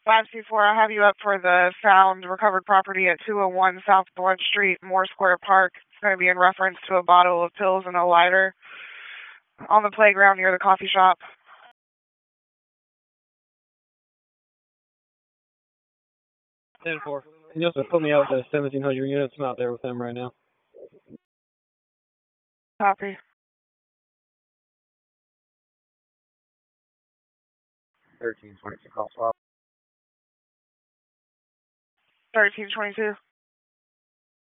524, I have you up for the found recovered property at 201 South Blood Street, Moore Square Park. It's going to be in reference to a bottle of pills and a lighter on the playground near the coffee shop. 10-4. And you'll put me out with the 1700 units. I'm out there with them right now. Copy. 1322, call swap. 1322.